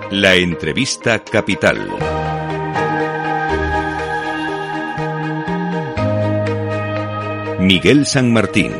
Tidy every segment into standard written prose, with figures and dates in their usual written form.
La entrevista capital. Miguel San Martín.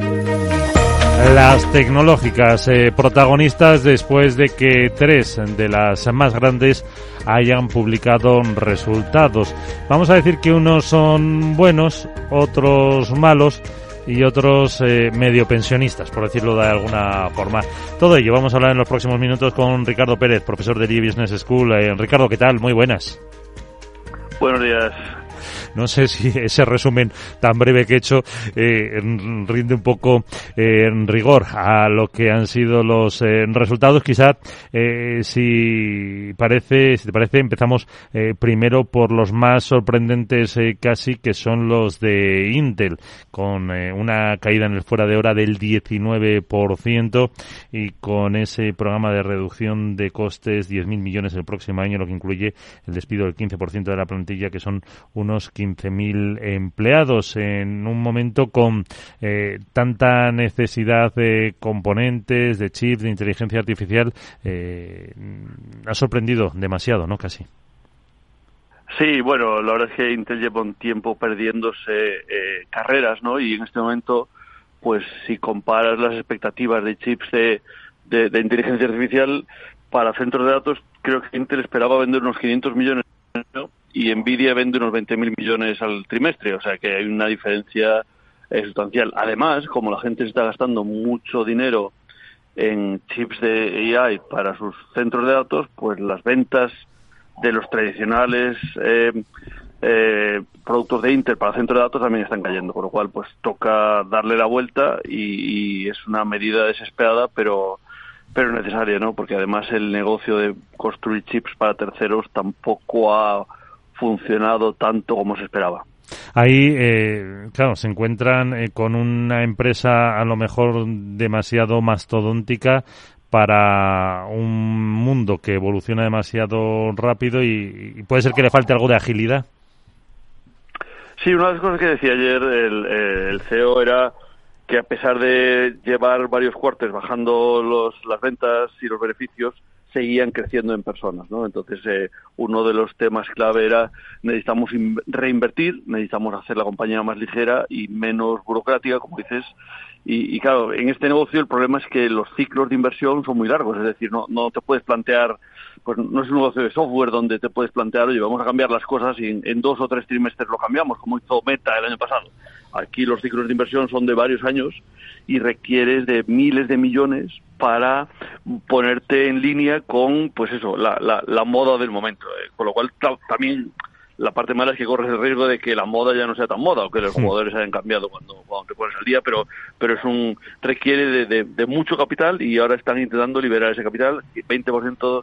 Las tecnológicas protagonistas después de que 3 de las más grandes hayan publicado resultados. Vamos a decir que unos son buenos, otros malos y otros medio pensionistas, por decirlo de alguna forma. Todo ello vamos a hablar en los próximos minutos con Ricardo Pérez, profesor de IE Business School. Ricardo, ¿qué tal? Muy buenas. Buenos días. No sé si ese resumen tan breve que he hecho rinde un poco en rigor a lo que han sido los resultados. Quizá, si te parece, empezamos primero por los más sorprendentes casi, que son los de Intel, con una caída en el fuera de hora del 19% y con ese programa de reducción de costes, 10.000 millones el próximo año, lo que incluye el despido del 15% de la plantilla, que son unos 15.000 empleados, en un momento con tanta necesidad de componentes, de chips, de inteligencia artificial. Ha sorprendido demasiado, ¿no? Casi. Sí, bueno, la verdad es que Intel lleva un tiempo perdiéndose carreras, ¿no? Y en este momento, pues si comparas las expectativas de chips de inteligencia artificial para centros de datos, creo que Intel esperaba vender unos 500 millones, ¿no? Y Nvidia vende unos 20.000 millones al trimestre, o sea que hay una diferencia sustancial. Además, como la gente está gastando mucho dinero en chips de AI para sus centros de datos, pues las ventas de los tradicionales productos de Intel para centros de datos también están cayendo, con lo cual pues toca darle la vuelta y es una medida desesperada, pero necesaria, ¿no? Porque además el negocio de construir chips para terceros tampoco ha funcionado tanto como se esperaba. Ahí, claro, se encuentran con una empresa a lo mejor demasiado mastodóntica para un mundo que evoluciona demasiado rápido y puede ser que le falte algo de agilidad. Sí, una de las cosas que decía ayer el CEO era que a pesar de llevar varios cuartos bajando las ventas y los beneficios, seguían creciendo en personas, ¿no? Entonces, uno de los temas clave era necesitamos reinvertir, necesitamos hacer la compañía más ligera y menos burocrática, como dices. Y claro, en este negocio el problema es que los ciclos de inversión son muy largos, es decir, no te puedes plantear, pues no es un negocio de software donde te puedes plantear, oye, vamos a cambiar las cosas y en 2 o 3 trimestres lo cambiamos, como hizo Meta el año pasado. Aquí los ciclos de inversión son de varios años y requieres de miles de millones para ponerte en línea con, pues eso, la moda del momento. Con lo cual también la parte mala es que corres el riesgo de que la moda ya no sea tan moda o que los jugadores hayan cambiado cuando te pones al día, pero requiere de mucho capital y ahora están intentando liberar ese capital. 20%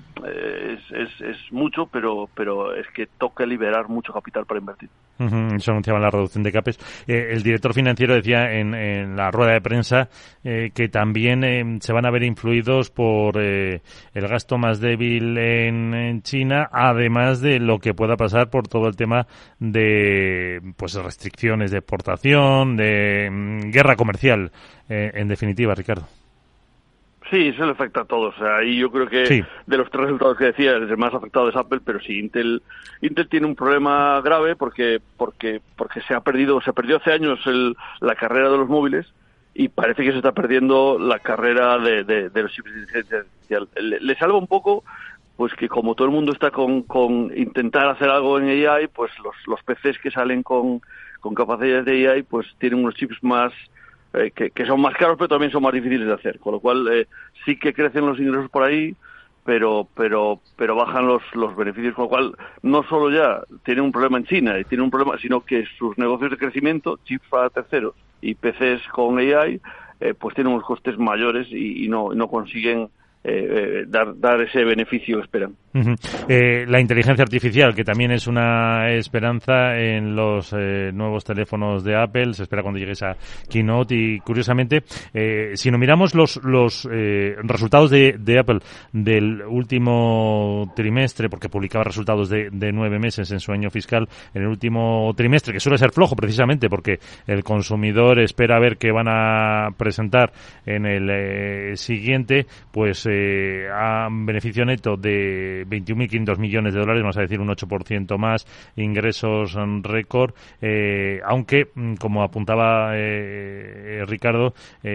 es mucho, pero es que toca liberar mucho capital para invertir. Eso anunciaban la reducción de CAPEX. El director financiero decía en la rueda de prensa que también se van a ver influidos por el gasto más débil en China, además de lo que pueda pasar por todo el tema de pues restricciones de exportación, de guerra comercial, en definitiva, Ricardo. Sí, eso le afecta a todos. O sea, ahí yo creo que sí, de los 3 resultados que decía, el más afectado es Apple, pero sí, Intel tiene un problema grave porque se perdió hace años la carrera de los móviles y parece que se está perdiendo la carrera de los chips de inteligencia artificial. Le salva un poco, pues que como todo el mundo está con intentar hacer algo en AI, pues los PCs que salen con capacidades de AI, pues tienen unos chips más que son más caros, pero también son más difíciles de hacer, con lo cual sí que crecen los ingresos por ahí, pero bajan los beneficios, con lo cual no solo ya tienen un problema en China y tienen un problema, sino que sus negocios de crecimiento, chips para terceros y PCs con AI, pues tienen unos costes mayores y no consiguen dar ese beneficio que esperan. La inteligencia artificial, que también es una esperanza en los nuevos teléfonos de Apple, se espera cuando llegue esa keynote y, curiosamente, si no miramos los resultados de Apple del último trimestre, porque publicaba resultados de 9 meses en su año fiscal, en el último trimestre, que suele ser flojo precisamente porque el consumidor espera ver qué van a presentar en el siguiente, pues a beneficio neto de 21.500 millones de dólares, vamos a decir un 8% más, ingresos récord, aunque, como apuntaba Ricardo,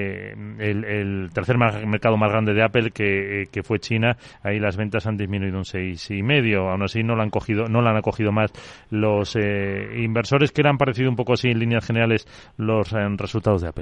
el tercer mercado más grande de Apple, que fue China, ahí las ventas han disminuido un 6,5%. Aún así no la han acogido más los inversores. ¿Qué le han parecido un poco así en líneas generales los resultados de Apple?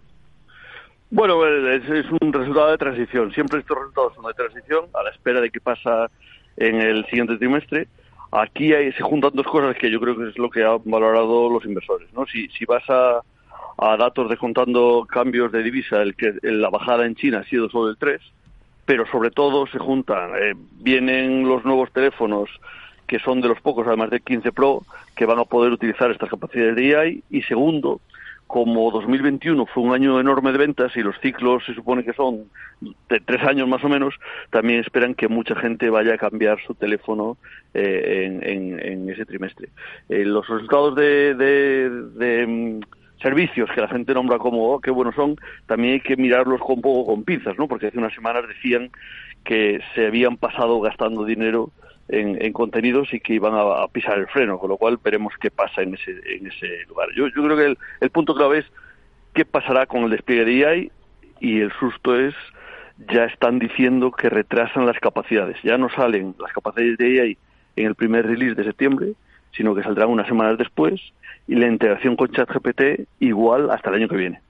Bueno, es un resultado de transición. Siempre estos resultados son de transición, a la espera de qué pasa en el siguiente trimestre. Aquí se juntan dos cosas que yo creo que es lo que han valorado los inversores, ¿no? Si vas a datos descontando cambios de divisa, la bajada en China ha sido solo el 3%, pero sobre todo se juntan, vienen los nuevos teléfonos, que son de los pocos, además del 15 Pro, que van a poder utilizar estas capacidades de AI, y segundo, como 2021 fue un año enorme de ventas y los ciclos se supone que son de 3 años más o menos, también esperan que mucha gente vaya a cambiar su teléfono en ese trimestre. Los resultados de servicios que la gente nombra como qué buenos son, también hay que mirarlos un poco con pinzas, ¿no? Porque hace unas semanas decían que se habían pasado gastando dinero en contenidos y que iban a pisar el freno, con lo cual veremos qué pasa en ese lugar. Yo creo que el punto clave es qué pasará con el despliegue de AI, y el susto es, ya están diciendo que retrasan las capacidades. Ya no salen las capacidades de AI en el primer release de septiembre, sino que saldrán unas semanas después, y la integración con ChatGPT igual hasta el año que viene.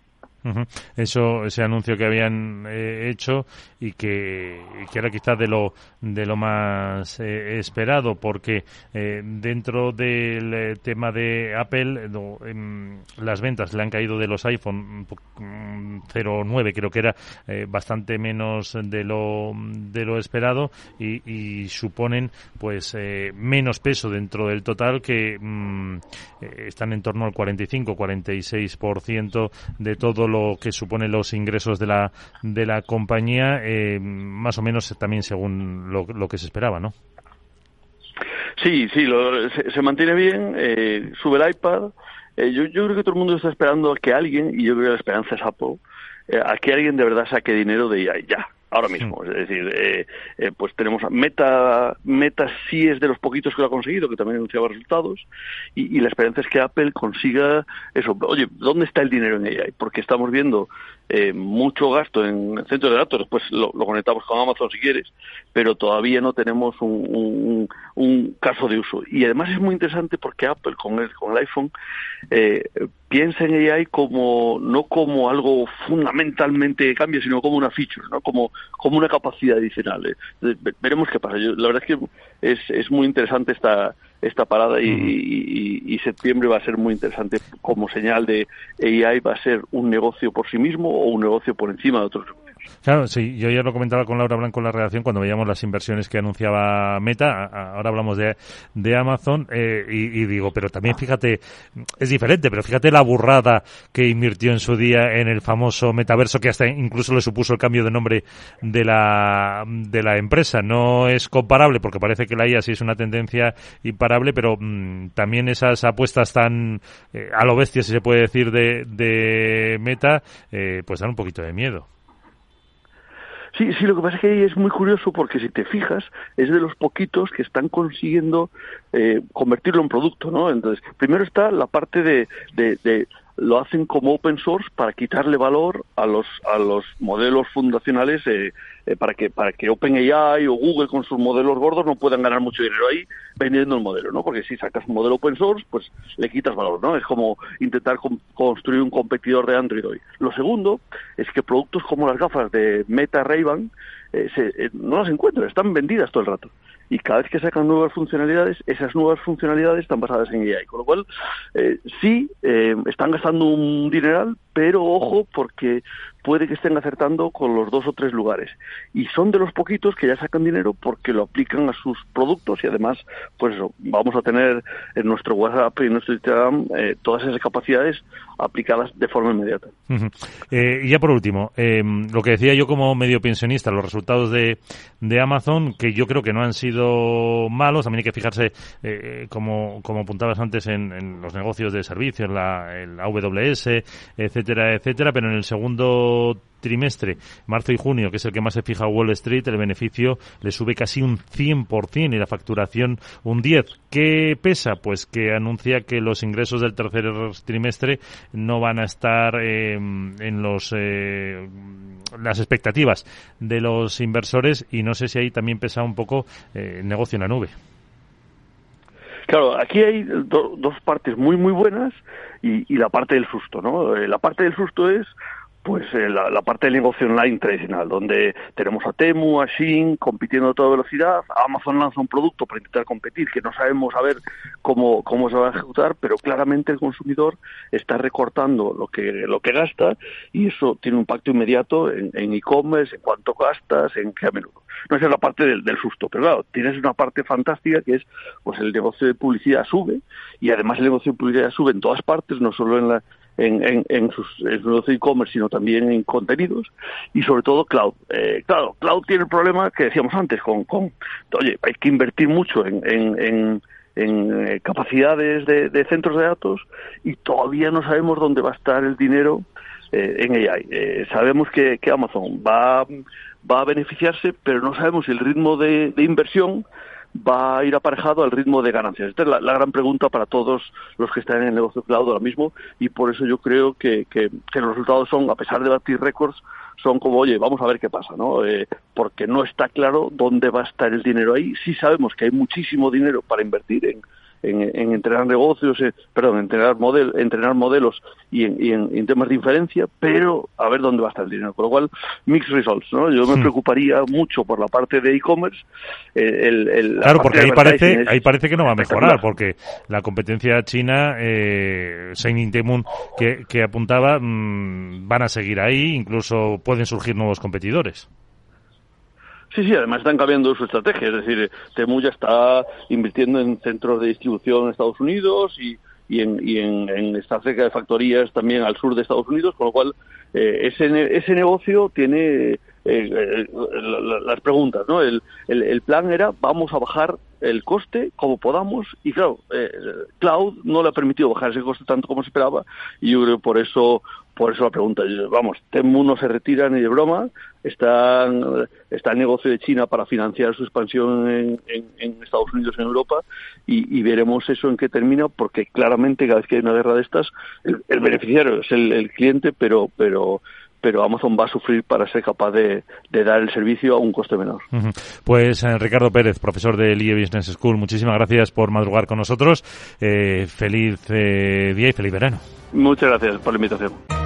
Ese anuncio que habían hecho y que era quizás de lo más esperado, porque dentro del tema de Apple las ventas le han caído de los iPhone 0,9, creo que era bastante menos de lo esperado, y suponen pues menos peso dentro del total, que están en torno al 45-46% de todo lo que suponen los ingresos de la compañía, más o menos también según lo que se esperaba, ¿no? Sí, se mantiene bien, sube el iPad. Yo creo que todo el mundo está esperando a que alguien, y yo creo que la esperanza es Apple, a que alguien de verdad saque dinero de AI ya, ahora mismo. Es decir, pues tenemos Meta sí es de los poquitos que lo ha conseguido, que también anunciaba resultados, y la esperanza es que Apple consiga eso. Oye, ¿dónde está el dinero en AI? Porque estamos viendo mucho gasto en centros de datos, después lo conectamos con Amazon si quieres, pero todavía no tenemos un caso de uso. Y además es muy interesante porque Apple con el iPhone piensa en AI no como algo fundamentalmente que cambia, sino como una feature, ¿no? Como una capacidad adicional. Veremos qué pasa. La verdad es que es muy interesante esta parada, y septiembre va a ser muy interesante como señal de AI. Va a ser un negocio por sí mismo o un negocio por encima de otros negocios. Claro, sí, yo ya lo comentaba con Laura Blanco en la redacción cuando veíamos las inversiones que anunciaba Meta. Ahora hablamos de Amazon, y digo, pero también fíjate, es diferente, pero fíjate la burrada que invirtió en su día en el famoso metaverso, que hasta incluso le supuso el cambio de nombre de la empresa. No es comparable porque parece que la IA sí es una tendencia imparable, pero también esas apuestas tan a lo bestia, si se puede decir, de Meta, pues dan un poquito de miedo. Sí, lo que pasa es que ahí es muy curioso porque si te fijas, es de los poquitos que están consiguiendo convertirlo en producto, ¿no? Entonces, primero está la parte de lo hacen como open source para quitarle valor a los modelos fundacionales, para que OpenAI o Google con sus modelos gordos no puedan ganar mucho dinero ahí vendiendo el modelo, ¿no? Porque si sacas un modelo open source, pues le quitas valor, ¿no? Es como intentar construir un competidor de Android hoy. Lo segundo es que productos como las gafas de Meta, Ray-Ban, no las encuentran, están vendidas todo el rato. Y cada vez que sacan nuevas funcionalidades, esas nuevas funcionalidades están basadas en AI. Con lo cual, sí, están gastando un dineral, pero ojo, porque puede que estén acertando con los 2 o 3 lugares. Y son de los poquitos que ya sacan dinero porque lo aplican a sus productos y además, pues eso, vamos a tener en nuestro WhatsApp y en nuestro Instagram todas esas capacidades aplicadas de forma inmediata. Y ya por último, lo que decía yo como medio pensionista, los resultados de Amazon, que yo creo que no han sido malos, también hay que fijarse, como apuntabas antes, en los negocios de servicio, en la AWS, etcétera, etcétera, pero en el segundo trimestre, marzo y junio, que es el que más se fija Wall Street, el beneficio le sube casi un 100% y la facturación un 10%. ¿Qué pesa? Pues que anuncia que los ingresos del tercer trimestre no van a estar en las expectativas de los inversores, y no sé si ahí también pesa un poco el negocio en la nube. Claro, aquí hay dos partes muy muy buenas y la parte del susto, ¿no? La parte del susto es pues la parte del negocio online tradicional, donde tenemos a Temu, a Shein compitiendo a toda velocidad. Amazon lanza un producto para intentar competir que no sabemos a ver cómo se va a ejecutar, pero claramente el consumidor está recortando lo que gasta, y eso tiene un impacto inmediato en e-commerce, en cuánto gastas, en qué a menudo. No, esa es la parte del susto, pero claro, tienes una parte fantástica que es, pues el negocio de publicidad sube, y además el negocio de publicidad sube en todas partes, no solo en su negocio de e-commerce, sino también en contenidos, y sobre todo cloud. Cloud tiene el problema que decíamos antes, oye, hay que invertir mucho en capacidades de centros de datos, y todavía no sabemos dónde va a estar el dinero en AI. Sabemos que Amazon va a beneficiarse, pero no sabemos si el ritmo de inversión va a ir aparejado al ritmo de ganancias. Esta es la gran pregunta para todos los que están en el negocio cloud ahora mismo, y por eso yo creo que los resultados son, a pesar de batir récords, son como, oye, vamos a ver qué pasa, ¿no? Porque no está claro dónde va a estar el dinero ahí. Sí sabemos que hay muchísimo dinero para invertir en entrenar negocios, entrenar modelos y en temas de inferencia, pero a ver dónde va a estar el dinero. Con lo cual, mixed results, ¿no? Yo me preocuparía mucho por la parte de e-commerce. Claro, porque ahí parece que no va a mejorar, porque la competencia china, Shein y Temu, que apuntaba, van a seguir ahí, incluso pueden surgir nuevos competidores. Sí, además están cambiando su estrategia, es decir, Temu ya está invirtiendo en centros de distribución en Estados Unidos y está cerca de factorías también al sur de Estados Unidos, con lo cual ese negocio tiene las preguntas, ¿no? El plan era, vamos a bajar el coste como podamos, y claro, Cloud no le ha permitido bajar ese coste tanto como se esperaba, y yo creo por eso la pregunta. Vamos, Temu no se retira ni de broma, está el negocio de China para financiar su expansión en Estados Unidos y en Europa, y veremos eso en qué termina, porque claramente cada vez que hay una guerra de estas, el beneficiario es el cliente, pero Amazon va a sufrir para ser capaz de dar el servicio a un coste menor. Pues Ricardo Pérez, profesor de IE Business School, muchísimas gracias por madrugar con nosotros. Feliz día y feliz verano. Muchas gracias por la invitación.